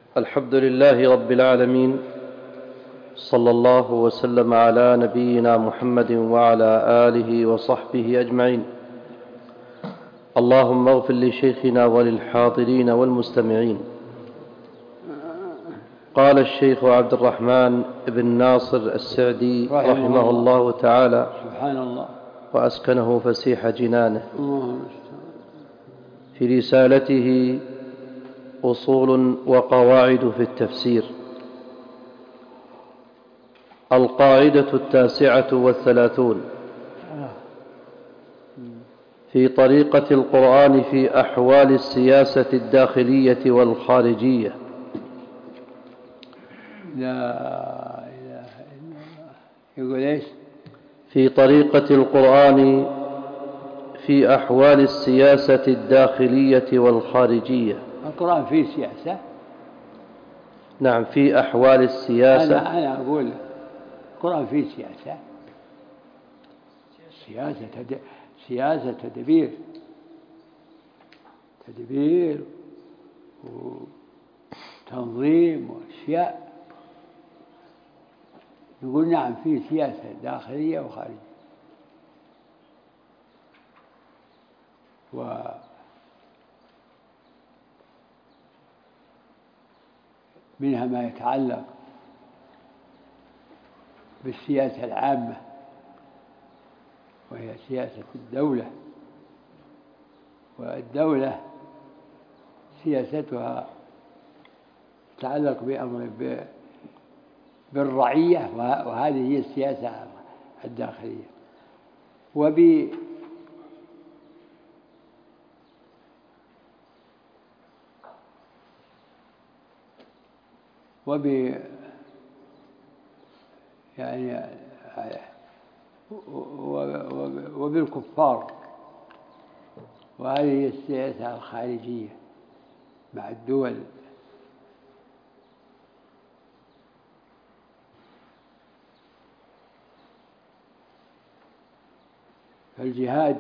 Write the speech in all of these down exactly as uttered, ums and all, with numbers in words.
الحمد لله رب العالمين، صلى الله وسلم على نبينا محمد وعلى آله وصحبه أجمعين. اللهم اغفر لشيخنا وللحاضرين والمستمعين. قال الشيخ عبد الرحمن بن ناصر السعدي رحمه الله تعالى سبحان الله وأسكنه فسيح جنانه في رسالته أصول وقواعد في التفسير: القاعدة التاسعة والثلاثون في طريقة القرآن في أحوال السياسة الداخلية والخارجية. لا إله إلا الله. يقول إيش؟ في طريقة القرآن في أحوال السياسة الداخلية والخارجية. القرآن فيه سياسة؟ نعم، في أحوال السياسة. أنا, أنا أقول القرآن فيه سياسة، سياسة تد... سياسة تدبير تدبير وتنظيم وأشياء. نقول نعم فيه سياسة داخلية وخارجية. ومنها ما يتعلق بالسياسة العامة وهي سياسة الدولة، والدولة سياستها تتعلق بأمر بالرعية، وهذه هي السياسة الداخلية. وب وب يعني وبالكفار، وهذه هي السياسة الخارجية مع الدول. فالجهاد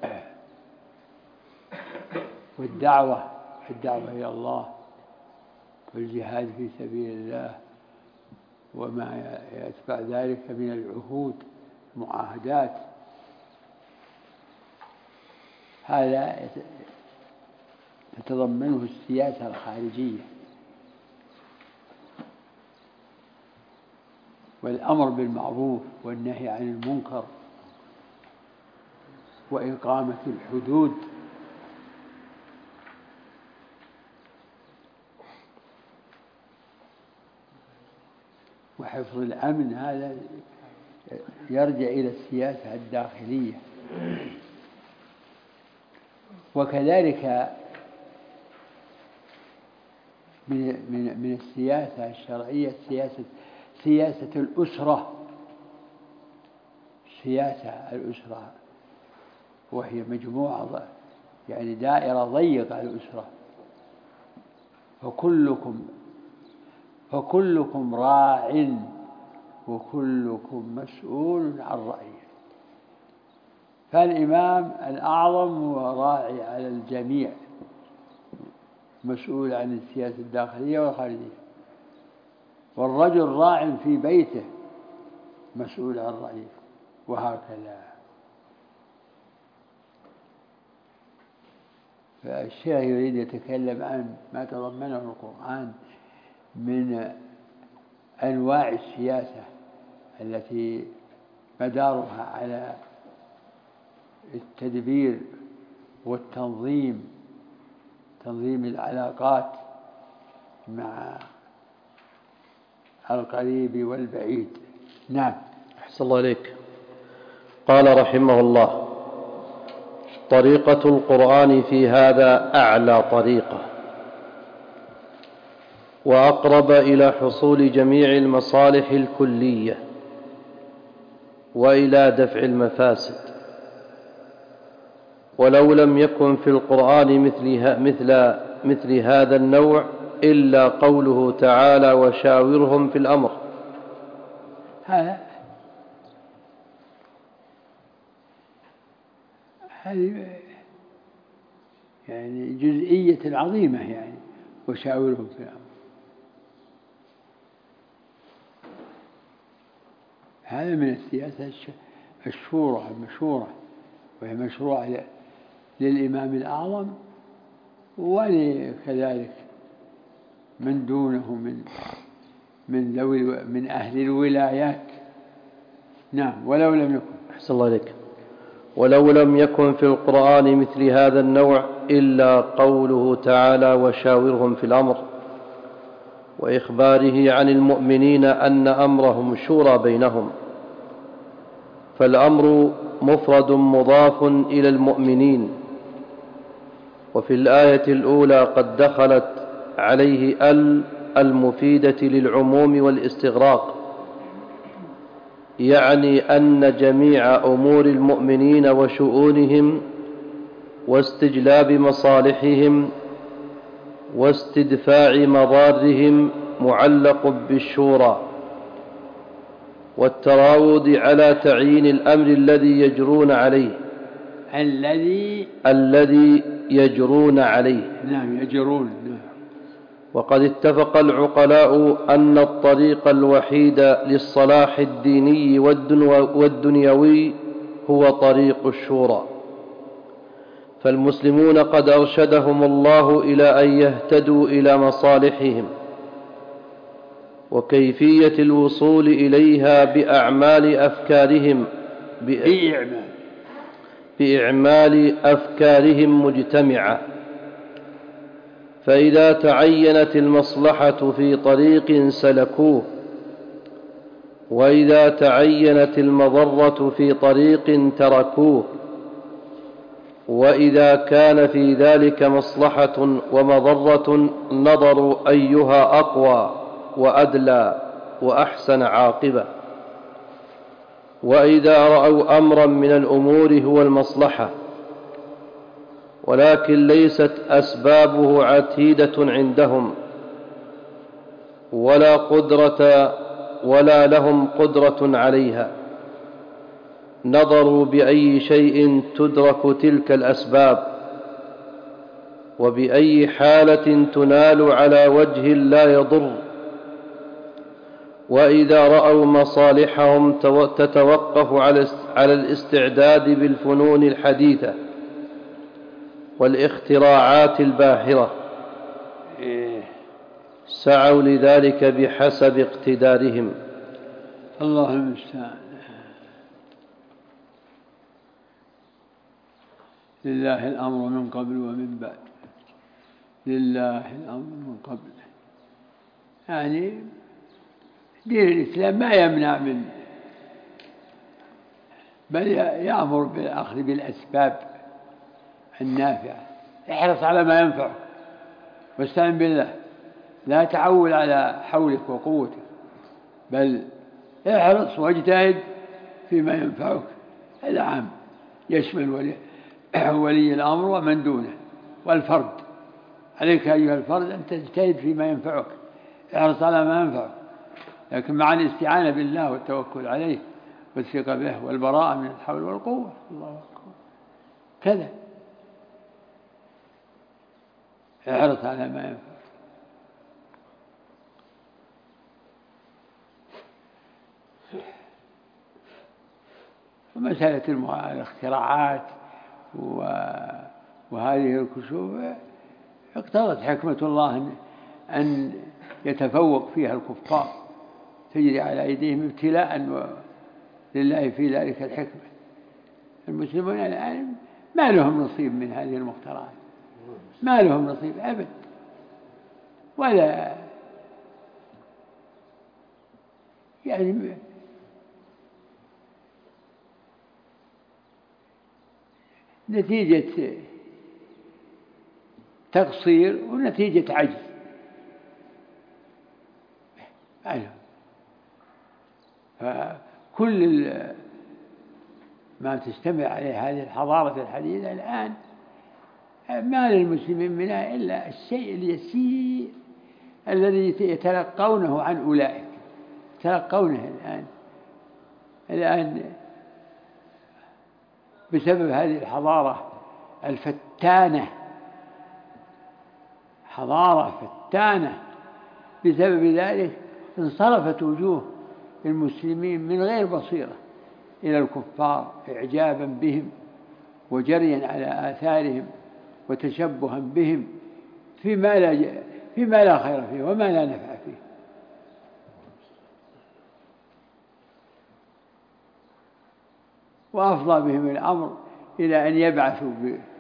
والدعوة الدعوة إلى الله والجهاد في سبيل الله وما يتبع ذلك من العهود المعاهدات، هذا تتضمنه السياسة الخارجية. والأمر بالمعروف والنهي عن المنكر وإقامة الحدود وحفظ الأمن، هذا يرجع إلى السياسة الداخلية. وكذلك من من من السياسة الشرعية سياسة سياسة الأسرة، سياسة الأسرة وهي مجموعة يعني دائرة ضيقة الأسرة. فكلكم فكلكم راع وكلكم مسؤول عن رعيته. فالإمام الأعظم هو راعي على الجميع، مسؤول عن السياسة الداخلية والخارجية. والرجل راع في بيته مسؤول عن رعيته، وهكذا. فالشيخ يريد يتكلم عن ما تضمنه القرآن من أنواع السياسة التي مدارها على التدبير والتنظيم، تنظيم العلاقات مع القريب والبعيد. نعم. أحسن الله إليك. قال رحمه الله: طريقة القرآن في هذا أعلى طريقة وأقرب إلى حصول جميع المصالح الكلية وإلى دفع المفاسد. ولو لم يكن في القرآن مثل, مثل, مثل هذا النوع إلا قوله تعالى: وشاورهم في الأمر. هذا هذه يعني جزئية عظيمة، يعني وشاورهم في الأمر. هذا من السياسة الشورى المشهورة، وهي مشروعة للإمام الأعظم وكذلك من دونه من من ذوي من أهل الولايات. نعم. ولو لم يكن أحسن الله إليك. ولو لم يكن في القرآن مثل هذا النوع إلا قوله تعالى وشاورهم في الأمر، وإخباره عن المؤمنين أن أمرهم شورى بينهم، فالأمر مفرد مضاف إلى المؤمنين. وفي الآية الأولى قد دخلت عليه ال المفيدة للعموم والاستغراق، يعني أن جميع أمور المؤمنين وشؤونهم واستجلاب مصالحهم واستدفاع مضارهم معلق بالشورى والتراود على تعيين الأمر الذي يجرون عليه الذي الذي يجرون عليه. نعم يجرون. وقد اتفق العقلاء أن الطريق الوحيد للصلاح الديني والدنيوي هو طريق الشورى، فالمسلمون قد أرشدهم الله إلى أن يهتدوا إلى مصالحهم وكيفية الوصول إليها بأعمال أفكارهم بإعمال بإعمال أفكارهم مجتمعة. فإذا تعينت المصلحة في طريق سلكوه، وإذا تعينت المضرة في طريق تركوه، وإذا كان في ذلك مصلحة ومضرة نظروا أيها أقوى وأدلى وأحسن عاقبة. وإذا رأوا أمرا من الأمور هو المصلحة ولكن ليست أسبابه عتيدة عندهم ولا قدرة ولا لهم قدرة عليها، نظروا بأي شيء تدرك تلك الأسباب وبأي حالة تنال على وجه لا يضر. وإذا رأوا مصالحهم تتوقف على الاستعداد بالفنون الحديثة والاختراعات الباهرة سعوا لذلك بحسب اقتدارهم. الله المستعان. لله الأمر من قبل ومن بعد، لله الأمر من قبل، يعني دين الإسلام ما يمنع منه، بل يأمر بالأخذ بالأسباب النافعة. احرص على ما ينفعك واستعن بالله، لا تعول على حولك وقوتك، بل احرص واجتهد فيما ينفعك. هذا عام يشمل ولي, ولي الأمر ومن دونه والفرد. عليك أيها الفرد أن تجتهد فيما ينفعك، احرص على ما ينفعك، لكن مع الاستعانة بالله والتوكل عليه والثقة به والبراءة من الحول والقوة. الله أكبر. كذا احرص على ما ينفعك. ومسألة الاختراعات وهذه الكشوف اقتضت حكمة الله أن يتفوق فيها الكفار، تجري على أيديهم ابتلاء، ولله في ذلك الحكمة. المسلمون الآن ما لهم نصيب من هذه المخترعات، ما لهم نصيب أبدا، ولا يعني نتيجة تقصير ونتيجة عجز. فكل ما تجتمع عليه هذه الحضارة الحديثة الآن ما للمسلمين منها إلا الشيء اليسير الذي يتلقونه عن أولئك، يتلقونه الآن الآن بسبب هذه الحضارة الفتانة، حضارة فتانة، بسبب ذلك انصرفت وجوه المسلمين من غير بصيرة إلى الكفار إعجابا بهم وجريا على آثارهم وتشبها بهم فيما لا فيما لا خير فيه وما لا نفع فيه. وأفضى بهم الأمر إلى أن يبعثوا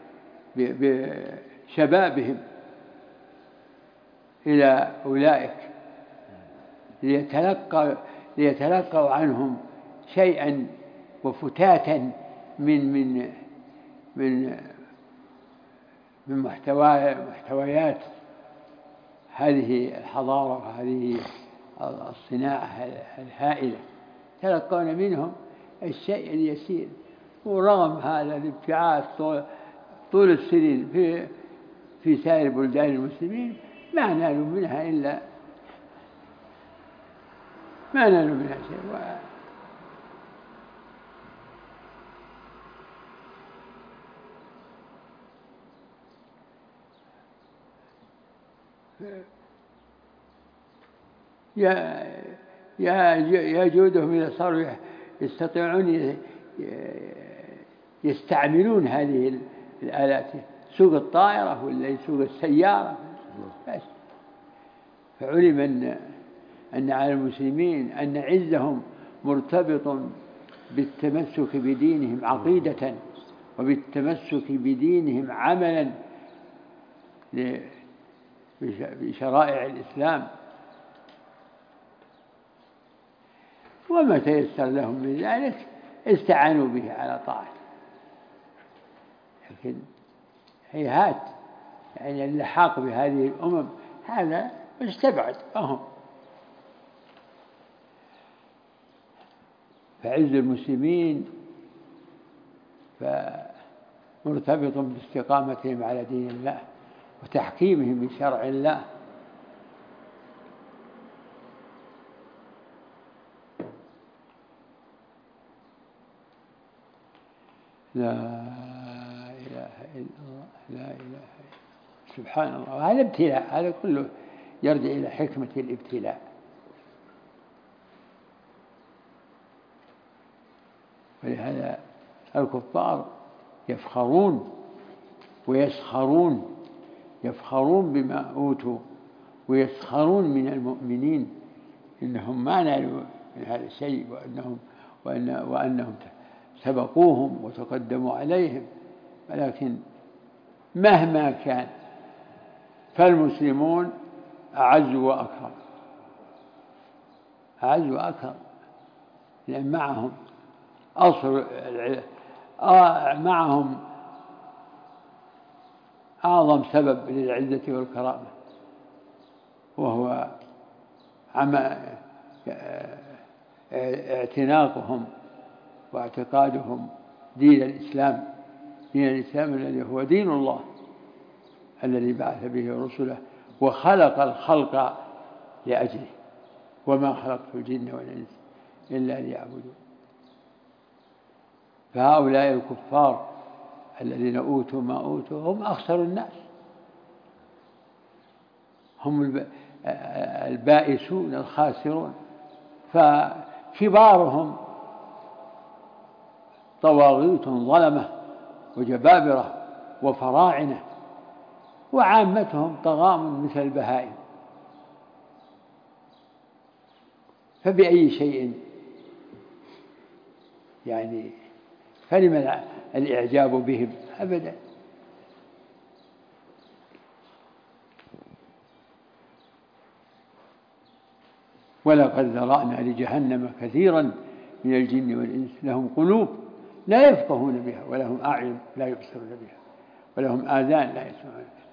بشبابهم إلى أولئك ليتلقوا ليتلقوا عنهم شيئا وفتاتا من من من من محتويات هذه الحضارة وهذه الصناعة الهائلة، تلقون منهم الشيء اليسير. ورغم هذا الابتعاث طول السنين في في سائر بلدان المسلمين ما نالوا منها إلا ما نالوا منها شيء. يا يا يجودهم إذا صاروا يستطيعون يستعملون هذه الآلات، سوق الطائرة ولا يسوق السيارة بس. فعلم أن أن على المسلمين أن عزهم مرتبط بالتمسك بدينهم عقيدة وبالتمسك بدينهم عملا بشرائع الإسلام، وما تيسر لهم من ذلك استعانوا به على طاعته. لكن هيهات يعني اللحاق بهذه الأمم هذا مستبعد أهم. فعز المسلمين مرتبط باستقامتهم على دين الله وتحكيمهم بشرع الله. لا إله إلا الله، لا إله إلا الله، سبحان الله. هذا ابتلاء، هذا كله يرجع إلى حكمة الابتلاء. ولهذا الكفار يفخرون ويسخرون، يفخرون بما أوتوا ويسخرون من المؤمنين إنهم ما نالوا من هذا الشيء، وأنهم وأن وأنهم سبقوهم وتقدموا عليهم. ولكن مهما كان فالمسلمون أعز وأكرم، أعز وأكرم، لأن معهم أصل معهم أعظم سبب للعزة والكرامة، وهو اعتناقهم واعتقادهم دين الإسلام، دين الإسلام الذي هو دين الله الذي بعث به رسله وخلق الخلق لأجله، وما خلقت الجن والإنس إلا ليعبدون. فهؤلاء الكفار الذين أوتوا ما أوتوا هم أخسر الناس، هم البائسون الخاسرون. فكبارهم طواغيت ظلمة وجبابرة وفراعنة، وعامتهم طغام مثل البهائم. فبأي شيء يعني فلم الإعجاب بهم أبدا. ولقد ذرأنا لجهنم كثيرا من الجن والإنس لهم قلوب لا يفقهون بها ولهم أعين لا يبصرون بها ولهم آذان لا يسمعون بها.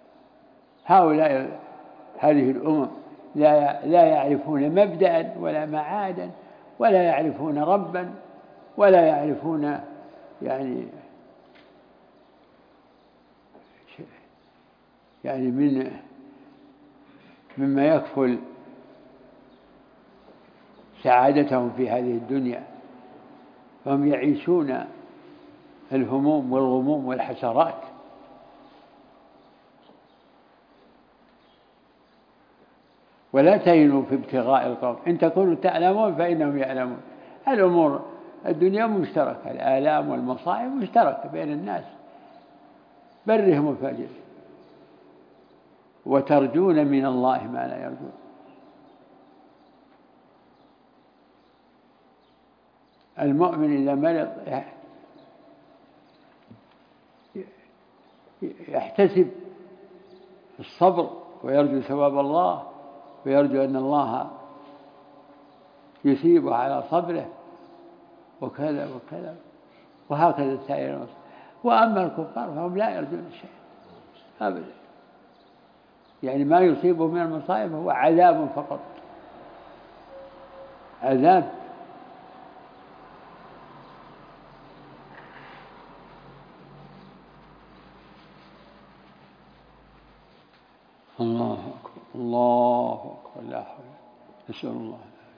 هؤلاء هذه الأمم لا لا يعرفون مبدأ ولا معادا، ولا يعرفون ربا، ولا يعرفون يعني يعني من مما يكفل سعادتهم في هذه الدنيا. فهم يعيشون الهموم والغموم والحسرات. ولا تهنوا في ابتغاء القوم إن تكونوا تعلمون فإنهم يعلمون. الأمور الدنيا مشتركة، الآلام والمصائب مشتركة بين الناس، برهم وفاجرهم، وترجون من الله ما لا يرجون. المؤمن إذا مرض يحتسب الصبر ويرجو ثواب الله، ويرجو أن الله يثيبه على صبره، وكذا وكذا، وهكذا سائر الناس. وأما الكفار فهم لا يرجون شيء أبدا، يعني ما يصيبه من المصائب هو عذاب فقط، عذاب. الله أكبر الله أكبر، لا حول. نسأل الله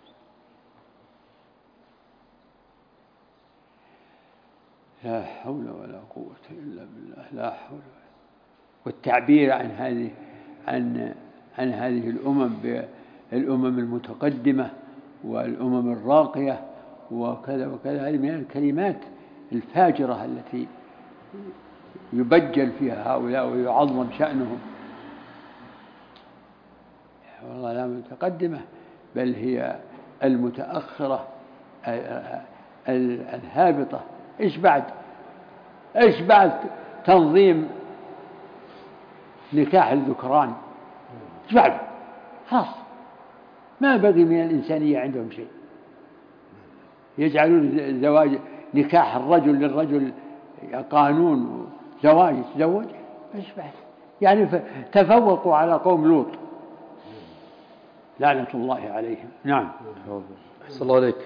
لا حول ولا قوة إلا بالله، لا حول ولا. والتعبير عن هذه عن عن هذه الأمم بالأمم المتقدمة والأمم الراقية وكذا وكذا، هذه من الكلمات الفاجرة التي يبجل فيها هؤلاء ويعظم شأنهم. والله لا متقدمة، بل هي المتأخرة الهابطة. إيش بعد إيش بعد تنظيم نكاح الذكران؟ إيش بعد؟ خلاص ما بقي من الإنسانية عندهم شيء. يجعلون زواج نكاح الرجل للرجل قانون، زواج يتزوج. إيش بعد؟ يعني تفوقوا على قوم لوط لعنة الله عليهم. نعم. أحسن الله عليك.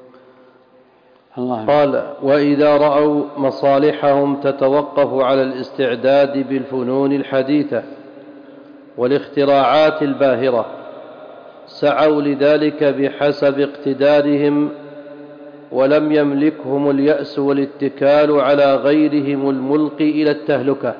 الله قال: وإذا رأوا مصالحهم تتوقف على الاستعداد بالفنون الحديثة والاختراعات الباهرة، سعوا لذلك بحسب اقتدارهم، ولم يملكهم اليأس والاتكال على غيرهم الملقي إلى التهلكة.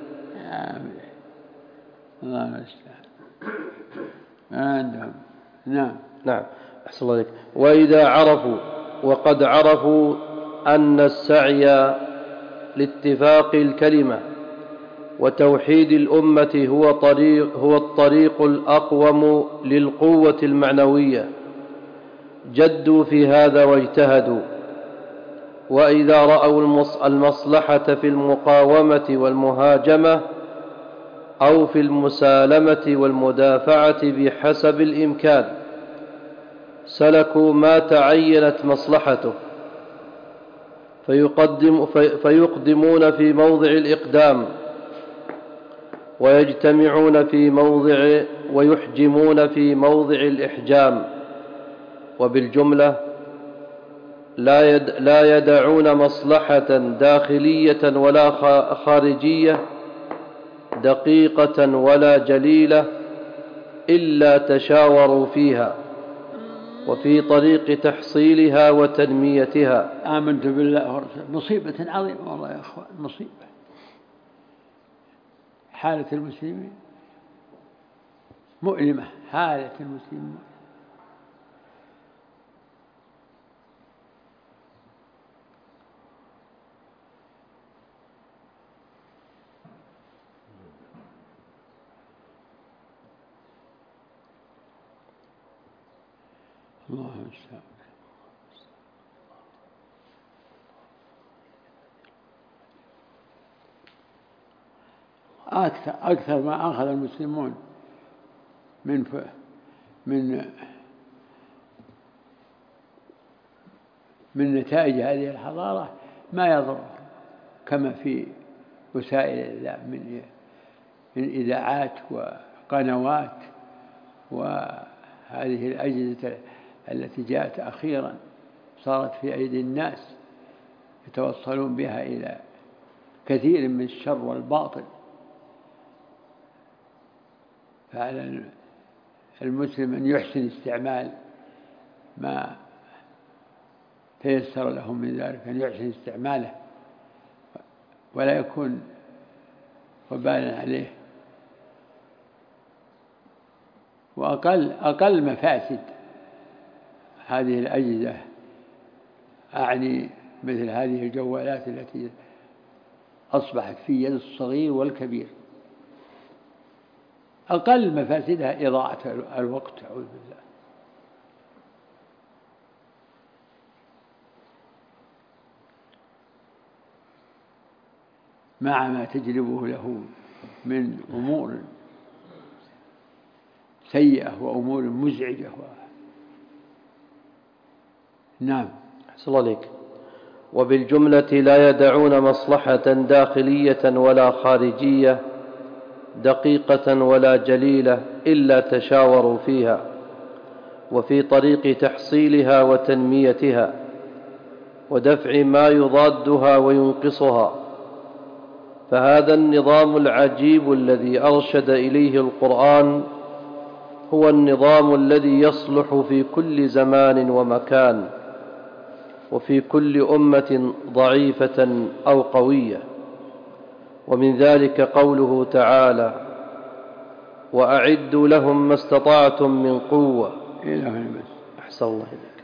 الله يستعان. ما عندهم. نعم. نعم. أحسن الله عليك. وإذا عرفوا وقد عرفوا أن السعي لاتفاق الكلمة وتوحيد الأمة هو طريق هو الطريق الأقوم للقوة المعنوية، جدوا في هذا واجتهدوا. وإذا رأوا المصلحة في المقاومة والمهاجمة أو في المسالمة والمدافعة بحسب الإمكان، سلكوا ما تعينت مصلحته، فيقدم فيقدمون في موضع الإقدام، ويجتمعون في موضع ويحجمون في موضع الإحجام. وبالجملة لا يد لا يدعون مصلحة داخلية ولا خارجية، دقيقة ولا جليلة، إلا تشاوروا فيها وفي طريق تحصيلها وتنميتها. آمنت بالله ورسوله. مصيبة عظيمة والله يا أخوان، مصيبة حالة المسلمين مؤلمة، حالة المسلمين. الله المستعان. أكثر أكثر ما أخذ المسلمون من من من نتائج هذه الحضارة ما يضر، كما في وسائل الإعلام من من إذاعات وقنوات وهذه الأجهزة التي جاءت أخيرا صارت في أيدي الناس يتوصلون بها إلى كثير من الشر والباطل. فعلى المسلم أن يحسن استعمال ما تيسر له من ذلك، أن يحسن استعماله ولا يكون وبالا عليه. وأقل أقل مفاسد هذه الأجهزة، أعني مثل هذه الجوالات التي أصبحت في يد الصغير والكبير، أقل مفاسدها إضاعة الوقت، أعوذ بالله. مع ما تجلبه له من أمور سيئة وأمور مزعجة. نعم. أحسن الله عليك. وبالجملة لا يدعون مصلحة داخلية ولا خارجية دقيقة ولا جليلة إلا تشاوروا فيها وفي طريق تحصيلها وتنميتها ودفع ما يضادها وينقصها. فهذا النظام العجيب الذي أرشد إليه القرآن هو النظام الذي يصلح في كل زمان ومكان وفي كل أمة ضعيفة أو قوية. ومن ذلك قوله تعالى: وأعدوا لهم ما استطعتم من قوة. إلى هنا بس. أحسن الله إليك.